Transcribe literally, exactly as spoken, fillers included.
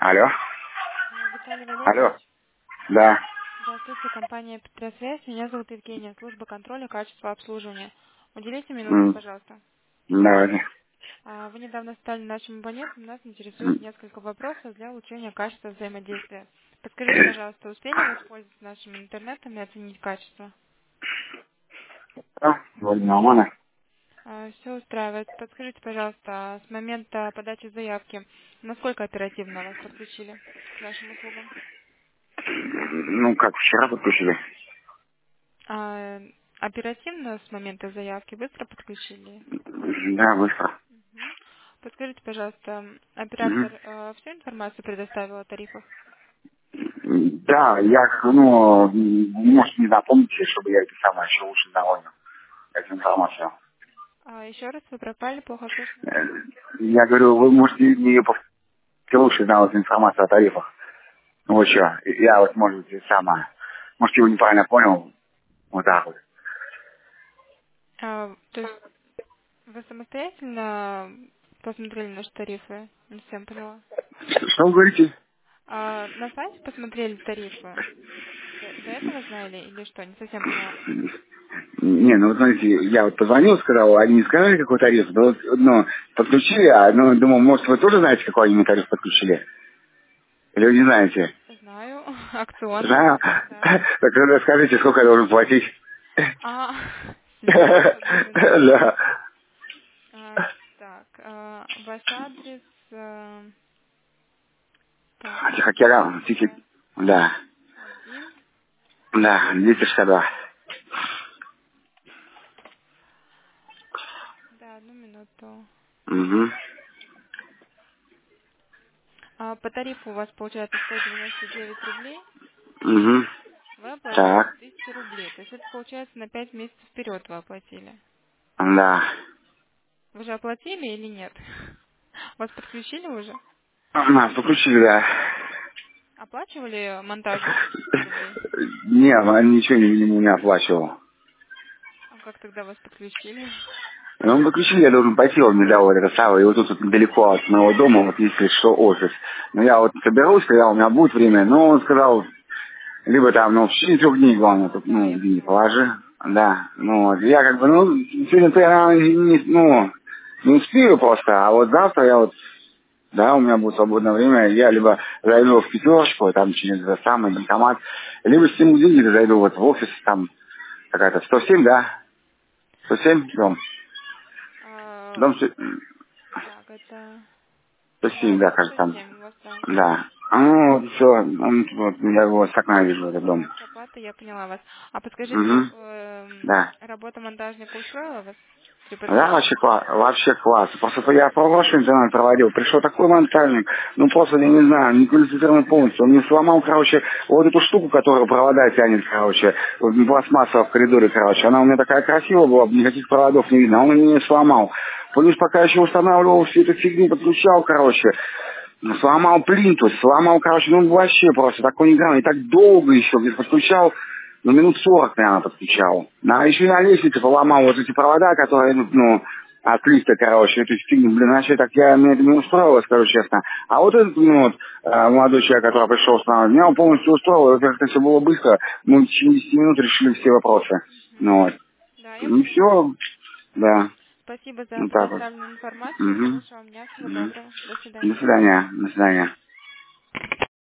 Алло. А, Виталий Алло. Валерьевич, Да. здравствуйте, компания Петросвязь. Меня зовут Евгения, служба контроля качества обслуживания. Уделите минутку, М, пожалуйста. Давайте. А, Вы недавно стали нашим абонентом, нас интересует М, несколько вопросов для улучшения качества взаимодействия. Подскажите, пожалуйста, успели воспользоваться нашим интернетом и оценить качество? а, Вроде нормально. Все устраивает. Подскажите, пожалуйста, а с момента подачи заявки, насколько оперативно вас подключили к нашим услугам? Ну, как вчера подключили. А, Оперативно с момента заявки быстро подключили? Да, быстро. Мгм. Подскажите, пожалуйста, Мгм. оператор э, всю информацию предоставил о тарифах? Да, я, ну, м, может, не напомните, чтобы я это самое еще лучше довольно, эту информацию. А еще раз, вы пропали, плохо слышно. Э, Я говорю, вы можете мне повторить лучше знал эту информацию о тарифах. Ну, вот что, я вот, может быть, это самое, может, его неправильно понял, вот так вот. А, то есть вы самостоятельно посмотрели наши тарифы? Не совсем поняла. Что, что вы говорите? А, на сайте посмотрели тарифы? До, до этого знали или что? Не совсем поняла. Не, ну вот смотрите, я вот позвонил, сказал, они не сказали, какой тариф, да вот, ну, подключили, а, ну, думал, может, вы тоже знаете, какой они мне тариф подключили? Или вы не знаете? Знаю. Акционный. Да? Да. Так тогда скажите, сколько я должен платить? А, секунду, одну минутку. Да. А, так, а, ваш адрес... э, так, Тихокера, тихий, Тихорецкая, да, один. да, двести шестьдесят два. Да, одну минуту. Угу, А, по тарифу у вас получается сто девяносто девять рублей. угу, Вы оплатили так, тысячу рублей. То есть это получается на пять месяцев вперед вы оплатили. да. Вы же оплатили или нет? Вас подключили уже? Нас подключили, да. Оплачивали монтажнику тысячу рублей? Не, он ничего не, не, не оплачивал. А как тогда вас подключили? Ну, он выключили, я должен пойти, он мне дал вот это самое, и вот тут вот недалеко от моего дома, вот если что, офис. Но я вот соберусь, когда у меня будет время, но он сказал, либо там, ну, в течение трех дней, главное, тут, Да, ну, я деньги поняла. положи, да, ну, вот, я как бы, ну, сегодня-то я, наверное, не, ну, не успею просто, а вот завтра я вот, да, у меня будет свободное время, я либо зайду в пятерочку, там, через этот самый банкомат, либо сниму деньги, зайду вот в офис, там, какая-то, сто семь, да, сто семь, дом, А, дом, се- так, это... сто семь, Да, да, дом кажется, сто там. семь у вас, да. Да. А, ну, вот все, вот, я его с окна вижу, этот дом. Место оплаты, я поняла вас. А подскажите, Угу. эм, Да. работа монтажника устроила вас при Да, вообще подключении? класс, вообще класс. Просто я по вашему интернет проводил, пришел такой монтажник, ну просто, я не знаю, не квалифицированный полностью. Он мне сломал, короче, вот эту штуку, которая провода тянет, короче, вот пластмасса в коридоре, короче. Она у меня такая красивая была, никаких проводов не видно, а он мне сломал. Плюс пока еще устанавливал всю эту фигню, подключал, короче, ну, сломал плинтус, сломал, короче, ну вообще просто такой неграмм. И так долго еще где подключал, ну минут сорок, наверное, подключал. Ну, а еще и на лестнице поломал вот эти провода, которые идут, ну, от лифта, короче, эту фигню, блин, вообще так я, мне это не устроило, скажу честно. А вот этот, ну, вот, э, молодой человек, который пришел устанавливать, меня он полностью устроил, это как-то все было быстро, мы в течение десяти минут решили все вопросы. Мгм. Ну вот. Да, я И поняла. все, да, Спасибо за вот так вот. предоставленную информацию. Угу. Хорошего вам дня. Всего доброго. До До свидания. свидания, до свидания.